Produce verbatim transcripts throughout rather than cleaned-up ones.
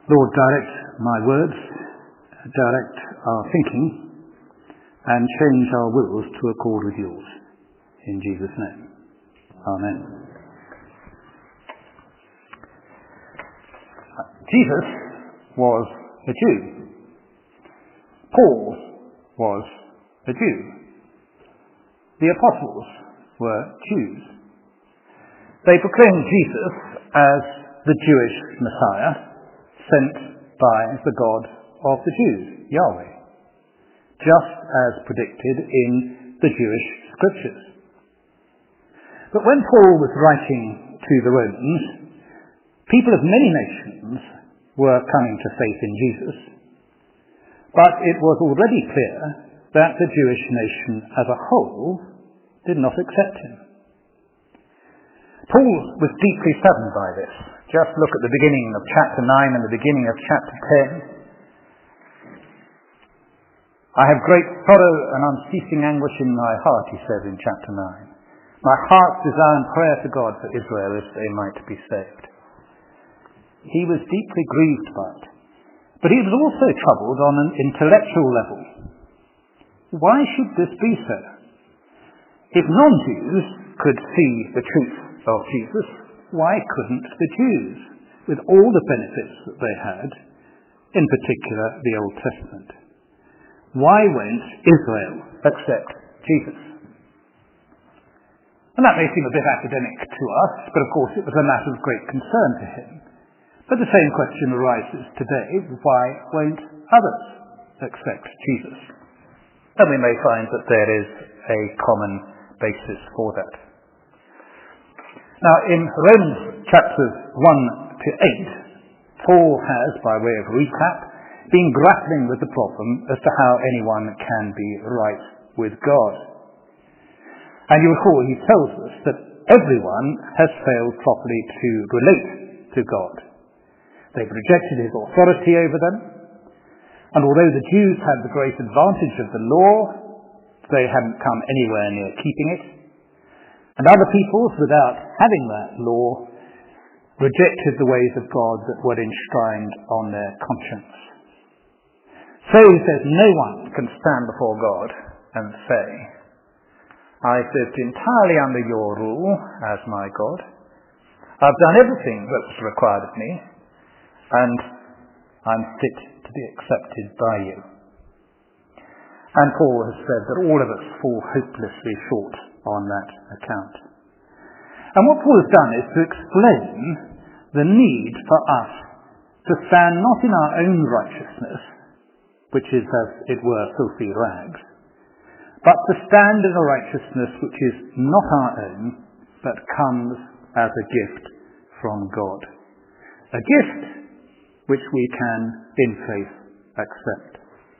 Lord, direct my words, direct our thinking, and change our wills to accord with yours. In Jesus' name. Amen. Jesus was a Jew. Paul was a Jew. The apostles were Jews. They proclaimed Jesus as the Jewish Messiah, sent by the God of the Jews, Yahweh, just as predicted in the Jewish scriptures. But when Paul was writing to the Romans, people of many nations were coming to faith in Jesus, but it was already clear that the Jewish nation as a whole did not accept him. Paul was deeply saddened by this. Just look at the beginning of chapter nine and the beginning of chapter ten. I have great sorrow and unceasing anguish in my heart, he says in chapter nine. My heart's desire and prayer to God for Israel is they might be saved. He was deeply grieved by it. But he was also troubled on an intellectual level. Why should this be so? If non-Jews could see the truth of Jesus, why couldn't the Jews, with all the benefits that they had, in particular the Old Testament? Why won't Israel accept Jesus? And that may seem a bit academic to us, but of course it was a matter of great concern to him. But the same question arises today: why won't others accept Jesus? And we may find that there is a common basis for that. Now, in Romans chapters one to eight, Paul has, by way of recap, been grappling with the problem as to how anyone can be right with God. And you recall he tells us that everyone has failed properly to relate to God. They've rejected his authority over them, and although the Jews had the great advantage of the law, they hadn't come anywhere near keeping it. And other peoples, without having that law, rejected the ways of God that were enshrined on their conscience. So he says, no one can stand before God and say, I've lived entirely under your rule as my God. I've done everything that was required of me, and I'm fit to be accepted by you. And Paul has said that all of us fall hopelessly short on that account. And what Paul has done is to explain the need for us to stand not in our own righteousness, which is, as it were, filthy rags, but to stand in a righteousness which is not our own, but comes as a gift from God. A gift which we can, in faith, accept.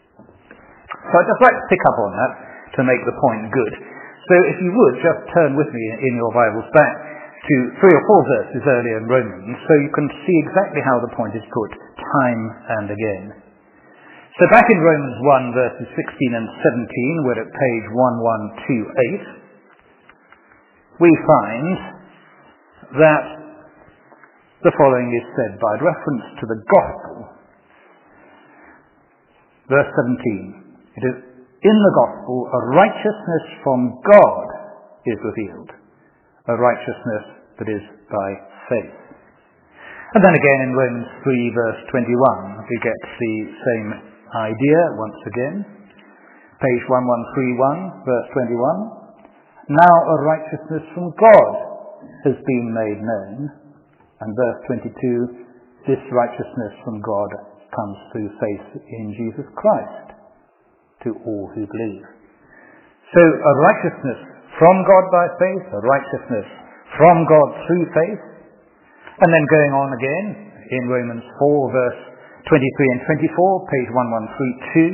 So I'd just like to pick up on that to make the point good. So if you would, just turn with me in your Bibles back to three or four verses earlier in Romans, so you can see exactly how the point is put time and again. So back in Romans one, verses sixteen and seventeen, we're at page eleven twenty-eight, we find that the following is said by reference to the gospel. Verse seventeen, it is, in the gospel, a righteousness from God is revealed, a righteousness that is by faith. And then again in Romans three, verse twenty-one, we get the same idea once again. Page eleven thirty-one, verse twenty-one. Now a righteousness from God has been made known. And verse twenty-two, this righteousness from God comes through faith in Jesus Christ to all who believe. So a righteousness from God by faith, a righteousness from God through faith. And then going on again in Romans four, verse twenty-three and twenty-four, page eleven thirty-two.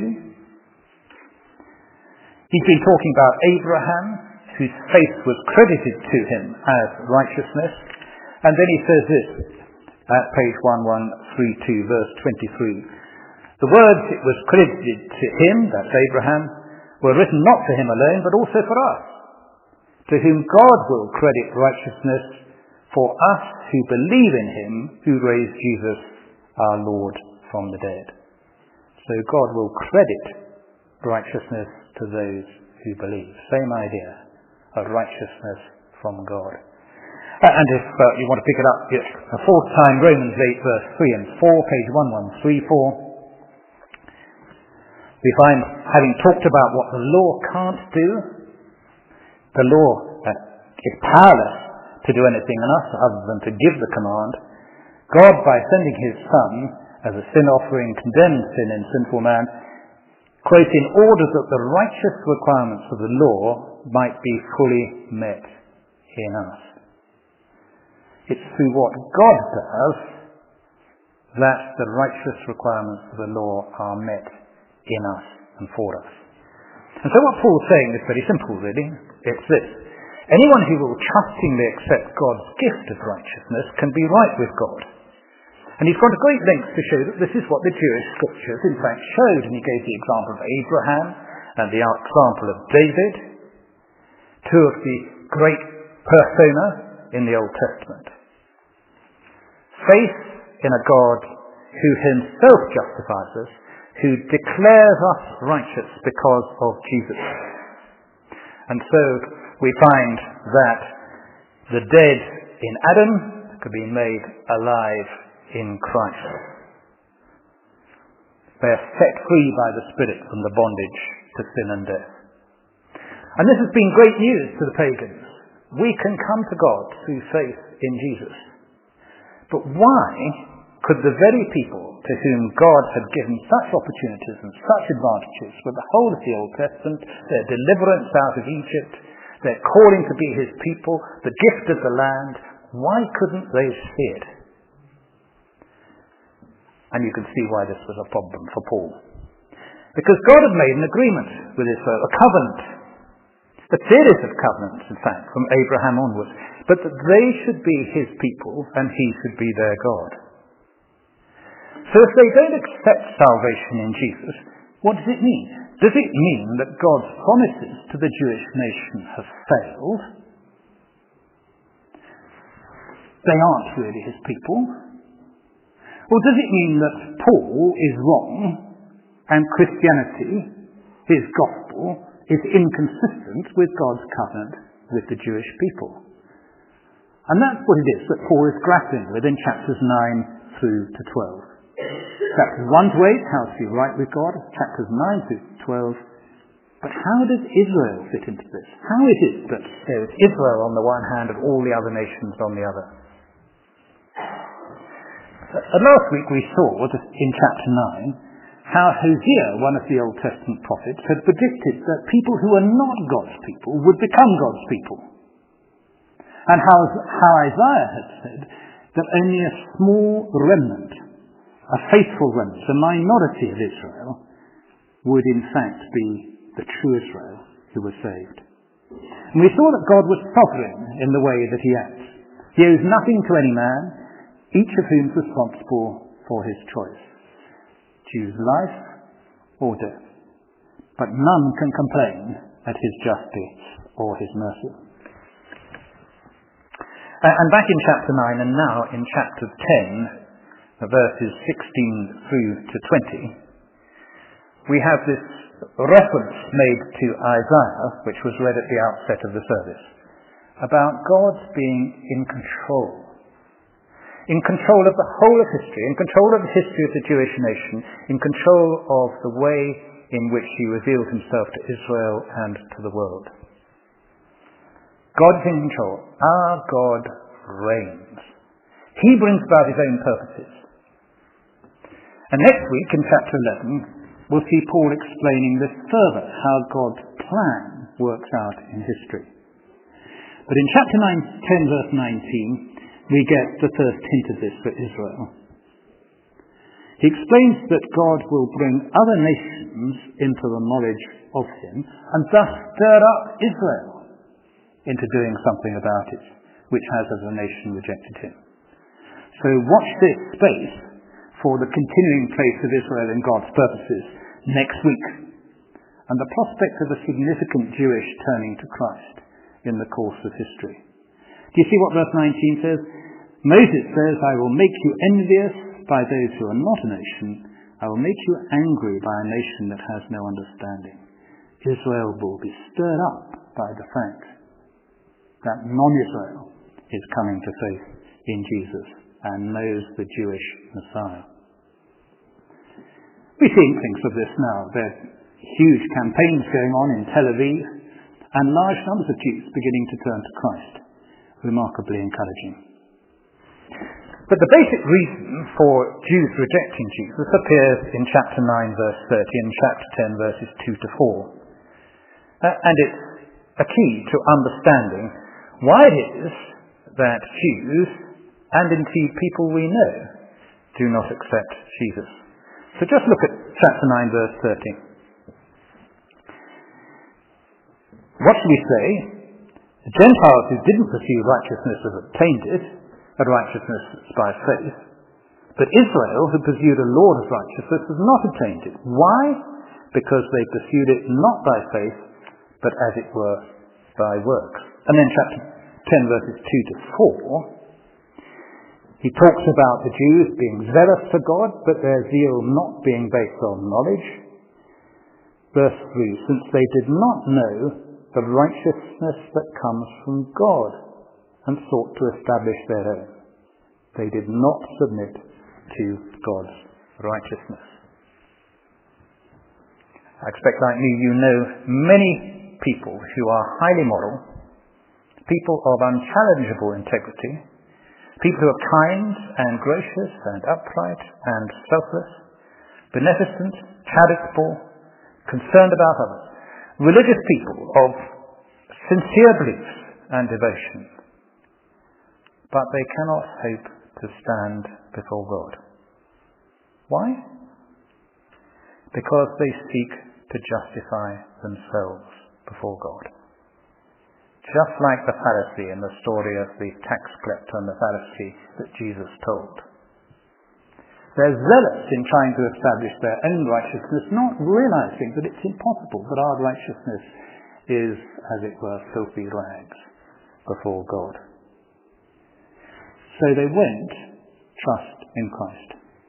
He's been talking about Abraham, whose faith was credited to him as righteousness. And then he says this at page eleven thirty-two, verse twenty-three. The words it was credited to him, that's Abraham, were written not for him alone, but also for us, to whom God will credit righteousness for us who believe in him who raised Jesus our Lord from the dead. So God will credit righteousness to those who believe. Same idea of righteousness from God. And if uh, you want to pick it up yes, a fourth time, Romans eight, verse three and four, page one one three four, we find, having talked about what the law can't do, the law uh, is powerless to do anything in us other than to give the command. God, by sending his Son as a sin offering, condemned sin in sinful man, quote, in order that the righteous requirements of the law might be fully met in us. It's through what God does that the righteous requirements of the law are met in us and for us. And so what Paul's saying is very simple, really. It's this. Anyone who will trustingly accept God's gift of righteousness can be right with God. And he's gone to great lengths to show that this is what the Jewish scriptures in fact showed. And he gave the example of Abraham and the example of David, two of the great persona in the Old Testament. Faith in a God who himself justifies us, who declares us righteous because of Jesus. And so we find that the dead in Adam could be made alive in Christ. They are set free by the Spirit from the bondage to sin and death. And this has been great news to the pagans. We can come to God through faith in Jesus. But why could the very people to whom God had given such opportunities and such advantages with the whole of the Old Testament, their deliverance out of Egypt, their calling to be his people, the gift of the land, why couldn't they see it? And you can see why this was a problem for Paul. Because God had made an agreement with Israel, a covenant, a series of covenants, in fact, from Abraham onwards, but that they should be his people and he should be their God. So if they don't accept salvation in Jesus, what does it mean? Does it mean that God's promises to the Jewish nation have failed? They aren't really his people. Or does it mean that Paul is wrong and Christianity, his gospel, is inconsistent with God's covenant with the Jewish people? And that's what it is that Paul is grappling with in chapters nine through to twelve. Chapters one to eight, how to be right with God. Chapters nine through to twelve. But how does Israel fit into this? How is it that there is Israel on the one hand and all the other nations on the other? Uh, last week we saw in chapter nine how Hosea, one of the Old Testament prophets, had predicted that people who are not God's people would become God's people. And how, how Isaiah had said that only a small remnant, a faithful remnant, a minority of Israel, would in fact be the true Israel who was saved. And we saw that God was sovereign in the way that he acts. He owes nothing to any man, each of whom is responsible for his choice. Choose life or death. But none can complain at his justice or his mercy. And back in chapter nine and now in chapter ten, verses sixteen through to twenty, we have this reference made to Isaiah, which was read at the outset of the service, about God being in control. In control of the whole of history, in control of the history of the Jewish nation, in control of the way in which he revealed himself to Israel and to the world. God is in control. Our God reigns. He brings about his own purposes. And next week in chapter eleven, we'll see Paul explaining this further, how God's plan works out in history. But in chapter nine, ten, verse nineteen, we get the first hint of this for Israel. He explains that God will bring other nations into the knowledge of him and thus stir up Israel into doing something about it, which has as a nation rejected him. So watch this space for the continuing place of Israel in God's purposes next week, and the prospect of a significant Jewish turning to Christ in the course of history. Do you see what verse nineteen says? Moses says, I will make you envious by those who are not a nation, I will make you angry by a nation that has no understanding. Israel will be stirred up by the fact that non-Israel is coming to faith in Jesus and knows the Jewish Messiah. We see things of this now. There are huge campaigns going on in Tel Aviv and large numbers of Jews beginning to turn to Christ. Remarkably encouraging. But the basic reason for Jews rejecting Jesus appears in chapter nine verse thirty and chapter ten verses two to four. Uh, and it's a key to understanding why it is that Jews, and indeed people we know, do not accept Jesus. So just look at chapter nine verse thirty. What shall we say? The Gentiles who didn't pursue righteousness have obtained it, a righteousness by faith. But Israel, who pursued a Lord of righteousness, has not obtained it. Why? Because they pursued it not by faith, but as it were, by works. And then chapter ten, verses two to four, he talks about the Jews being zealous for God, but their zeal not being based on knowledge. Verse three, since they did not know the righteousness that comes from God, and sought to establish their own. They did not submit to God's righteousness. I expect, like me, you know many people who are highly moral, people of unchallengeable integrity, people who are kind and gracious and upright and selfless, beneficent, charitable, concerned about others, religious people of sincere beliefs and devotion. But they cannot hope to stand before God. Why? Because they seek to justify themselves before God. Just like the Pharisee in the story of the tax collector and the Pharisee that Jesus told. They're zealous in trying to establish their own righteousness, not realizing that it's impossible, that our righteousness is, as it were, filthy rags before God. So they won't trust in Christ.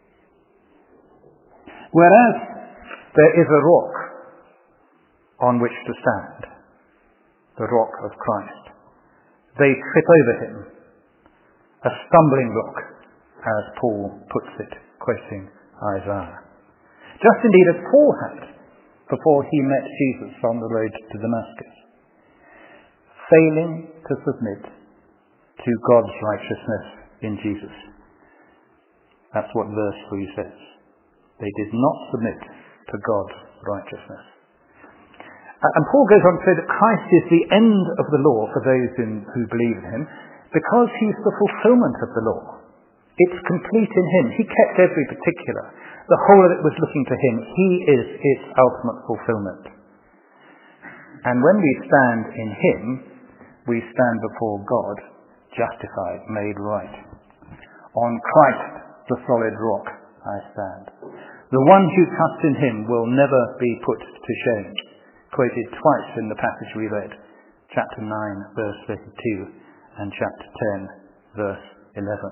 Whereas there is a rock on which to stand, the rock of Christ, they trip over him, a stumbling block, as Paul puts it, quoting Isaiah. Just indeed as Paul had before he met Jesus on the road to Damascus, failing to submit to God's righteousness in Jesus. That's what verse three says. They did not submit to God's righteousness. And Paul goes on to say that Christ is the end of the law for those in, who believe in him, because he's the fulfillment of the law. It's complete in him. He kept every particular. The whole of it was looking to him. He is its ultimate fulfillment. And when we stand in him, we stand before God, justified, made right. On Christ, the solid rock, I stand. The one who trusts in him will never be put to shame. Quoted twice in the passage we read, chapter nine, verse thirty-two, and chapter ten, verse eleven.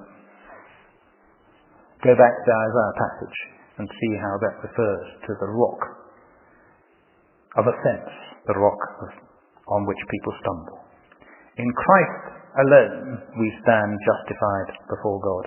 Go back to the Isaiah passage and see how that refers to the rock of offence, the rock of, on which people stumble. In Christ alone we stand justified before God.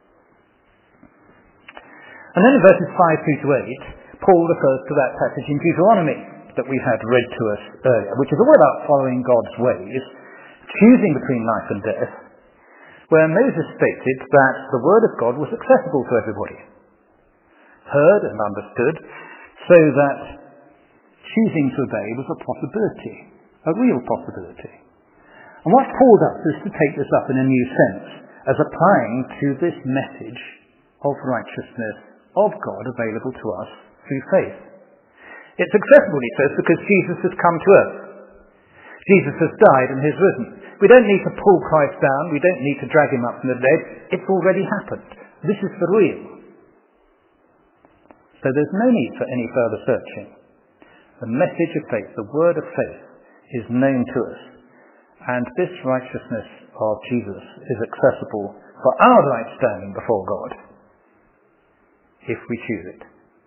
And then in verses five through to eight, Paul refers to that passage in Deuteronomy that we had read to us earlier, which is all about following God's ways, choosing between life and death, where Moses stated that the word of God was accessible to everybody, heard and understood, so that choosing to obey was a possibility, a real possibility. And what Paul does is to take this up in a new sense, as applying to this message of righteousness of God available to us through faith. It's accessible, he says, because Jesus has come to earth. Jesus has died and has risen. We don't need to pull Christ down. We don't need to drag him up from the dead. It's already happened. This is for real. So there's no need for any further searching. The message of faith, the word of faith, is known to us. And this righteousness of Jesus is accessible for our right standing before God. if we choose it.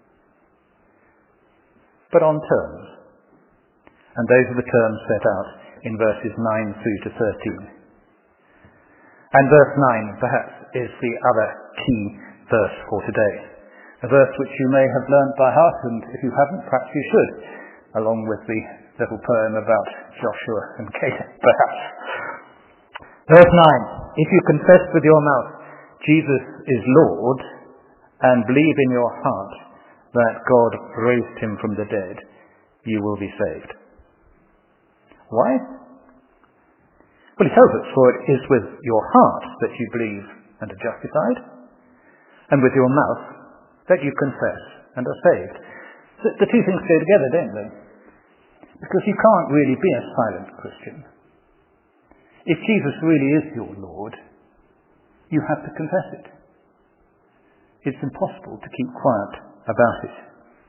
But on terms. And those are the terms set out in verses nine through to thirteen. And verse nine, perhaps, is the other key verse for today. A verse which you may have learnt by heart, and if you haven't, perhaps you should, along with the little poem about Joshua and Caleb, perhaps. Verse nine, if you confess with your mouth Jesus is Lord, and believe in your heart that God raised him from the dead, you will be saved. Why? Well, he tells us, for it is with your heart that you believe and are justified, and with your mouth that you confess and are saved. The, the two things go together, don't they? Because you can't really be a silent Christian. If Jesus really is your Lord, you have to confess it. It's impossible to keep quiet about it.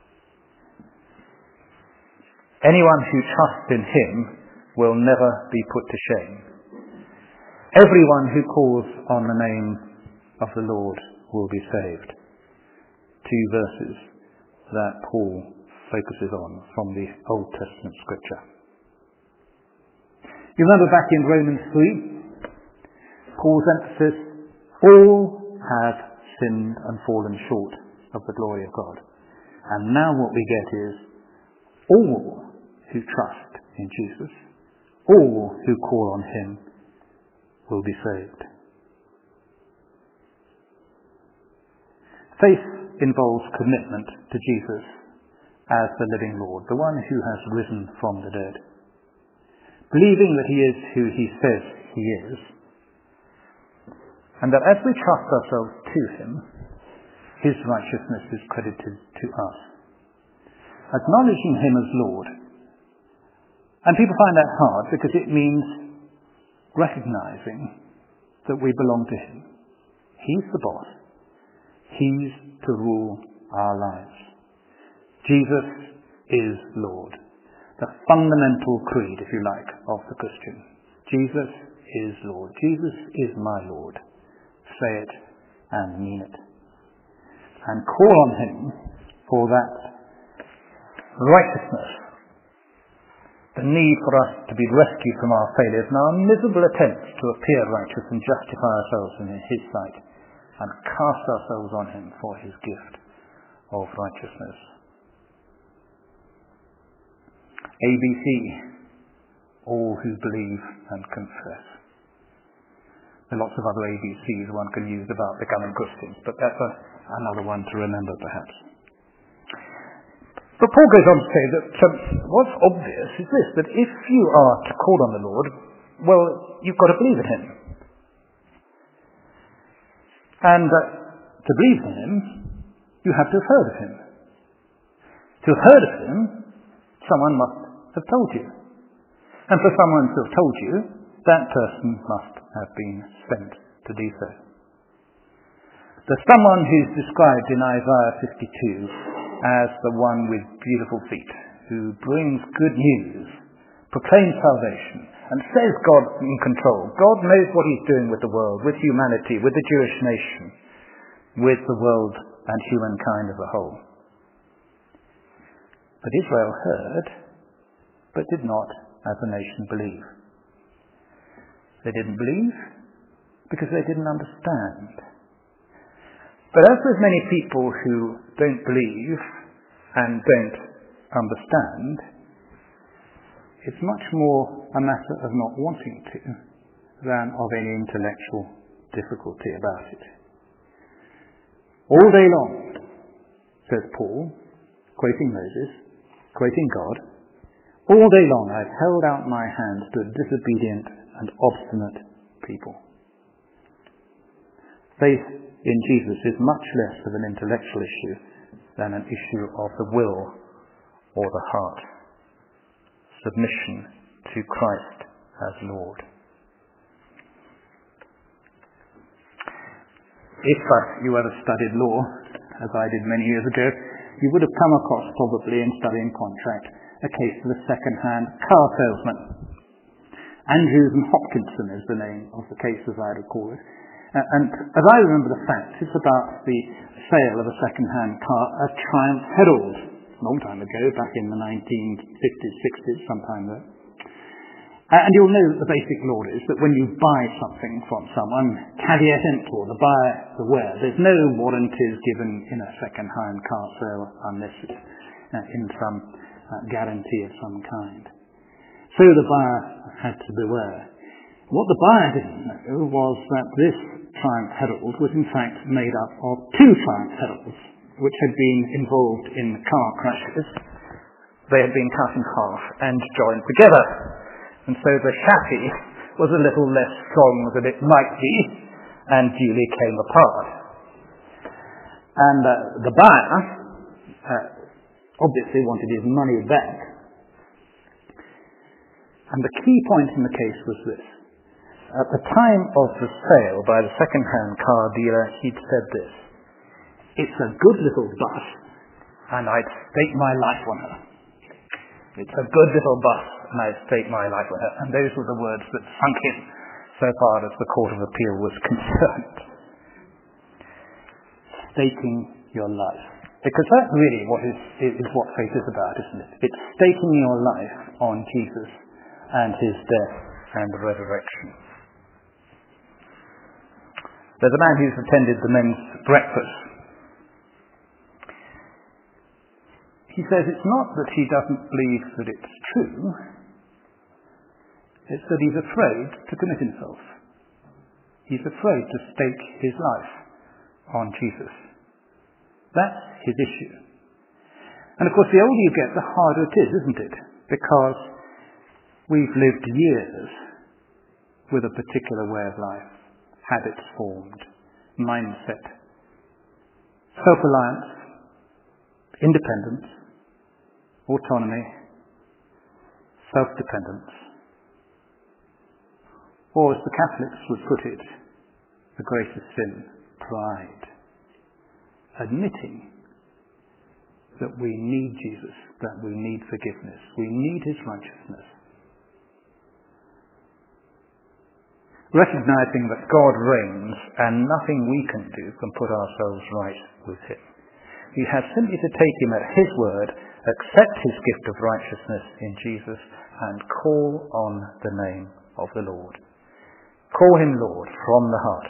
Anyone who trusts in him will never be put to shame. Everyone who calls on the name of the Lord will be saved. Two verses that Paul focuses on from the Old Testament scripture. You remember back in Romans three, Paul's emphasis, all have sinned and fallen short of the glory of God. And now what we get is all who trust in Jesus, all who call on him will be saved. Faith involves commitment to Jesus as the living Lord, the one who has risen from the dead. Believing that he is who he says he is, and that as we trust ourselves to him, his righteousness is credited to us. Acknowledging him as Lord. And people find that hard because it means recognizing that we belong to him. He's the boss. He's to rule our lives. Jesus is Lord. The fundamental creed, if you like, of the Christian. Jesus is Lord. Jesus is my Lord. Say it and mean it. And call on him for that righteousness. The need for us to be rescued from our failures and our miserable attempts to appear righteous and justify ourselves in his sight, and cast ourselves on him for his gift of righteousness. A B C, all who believe and confess. There are lots of other A B Cs one can use about becoming Christians, but that's a, another one to remember perhaps. But Paul goes on to say that um, what's obvious is this, that if you are to call on the Lord, well, you've got to believe in him. And uh, to believe in him, you have to have heard of him. To have heard of him, someone must have told you. And for someone to have told you, that person must have been sent to do so. There's someone who's described in Isaiah fifty-two as the one with beautiful feet, who brings good news, proclaims salvation, and says God's in control. God knows what he's doing with the world, with humanity, with the Jewish nation, with the world and humankind as a whole. But Israel heard, but did not, as a nation, believe. They didn't believe because they didn't understand. But as with many people who don't believe and don't understand, it's much more a matter of not wanting to than of any intellectual difficulty about it. All day long, says Paul, quoting Moses, quoting God, all day long I've held out my hands to a disobedient and obstinate people. Faith in Jesus is much less of an intellectual issue than an issue of the will or the heart. Submission to Christ as Lord. If uh, you ever studied law, as I did many years ago, you would have come across, probably in studying contract, a case of a second-hand car salesman. Andrews and Hopkinson is the name of the case, as I recall it. Uh, and as I remember the facts, it's about the sale of a second-hand car, a Triumph Herald, a long time ago, back in the nineteen fifties, sixties, sometime there. Uh, and you'll know that the basic law is that when you buy something from someone, caveat emptor, the buyer beware. There's no warranties given in a second-hand car sale unless it's uh, in some uh, guarantee of some kind. So the buyer had to beware. What the buyer didn't know was that this Triumph Herald was in fact made up of two Triumph Heralds, which had been involved in car crashes. They had been cut in half and joined together. And so the chassis was a little less strong than it might be, and duly came apart. And uh, the buyer uh, obviously wanted his money back. And the key point in the case was this. At the time of the sale by the second-hand car dealer, he'd said this: "It's a good little bus, and I'd stake my life on her. It's a good little bus, and I'd stake my life on her." And those were the words that sunk in so far as the Court of Appeal was concerned. Staking your life. Because that's really what is, is what faith is about, isn't it? It's staking your life on Jesus and his death and the resurrection. There's a man who's attended the men's breakfast. He says it's not that he doesn't believe that it's true, it's that he's afraid to commit himself. He's afraid to stake his life on Jesus. That's his issue. And of course, the older you get, the harder it is, isn't it? Because we've lived years with a particular way of life, habits formed, mindset, self-reliance, independence, autonomy, self-dependence, or as the Catholics would put it, the greatest sin, pride. Admitting that we need Jesus, that we need forgiveness, we need his righteousness. Recognizing that God reigns and nothing we can do can put ourselves right with him. We have simply to take him at his word, accept his gift of righteousness in Jesus, and call on the name of the Lord. Call him Lord from the heart.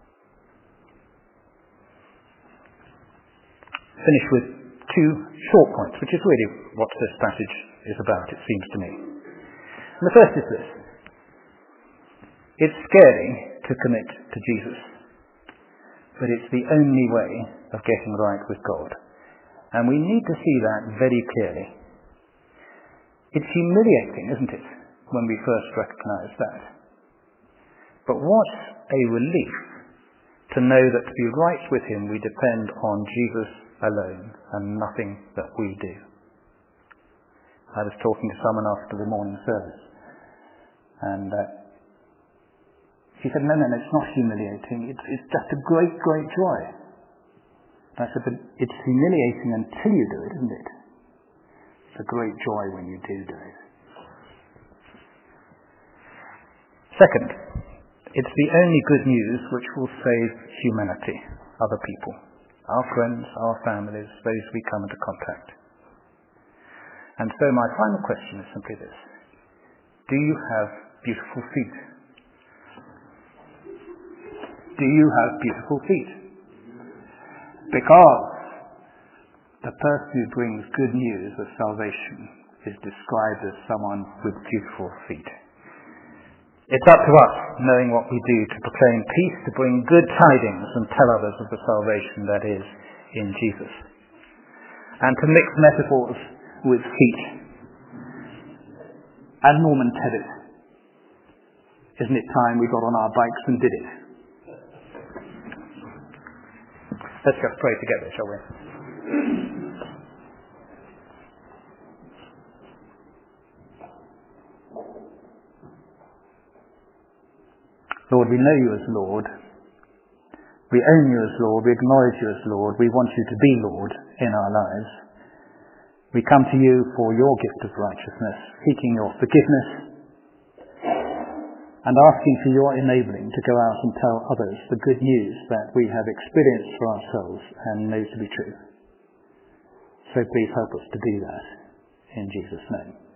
Finish with two short points, which is really what this passage is about, it seems to me. And the first is this. It's scary to commit to Jesus, but it's the only way of getting right with God. And we need to see that very clearly. It's humiliating, isn't it, when we first recognize that? But what a relief to know that to be right with him we depend on Jesus alone and nothing that we do. I was talking to someone after the morning service, and uh, he said, no, no, no, it's not humiliating, it's, it's just a great, great joy. And I said, but it's humiliating until you do it, isn't it? It's a great joy when you do do it. Second, it's the only good news which will save humanity, other people, our friends, our families, those we come into contact. And so my final question is simply this. Do you have beautiful feet? Do you have beautiful feet? Because the person who brings good news of salvation is described as someone with beautiful feet. It's up to us, knowing what we do, to proclaim peace, to bring good tidings and tell others of the salvation that is in Jesus. And to mix metaphors with feet. And Norman Tebbit. Isn't it time we got on our bikes and did it? Let's just pray together, shall we? Lord, we know you as Lord. We own you as Lord. We acknowledge you as Lord. We want you to be Lord in our lives. We come to you for your gift of righteousness, seeking your forgiveness and asking for your enabling to go out and tell others the good news that we have experienced for ourselves and know to be true. So please help us to do that in Jesus' name.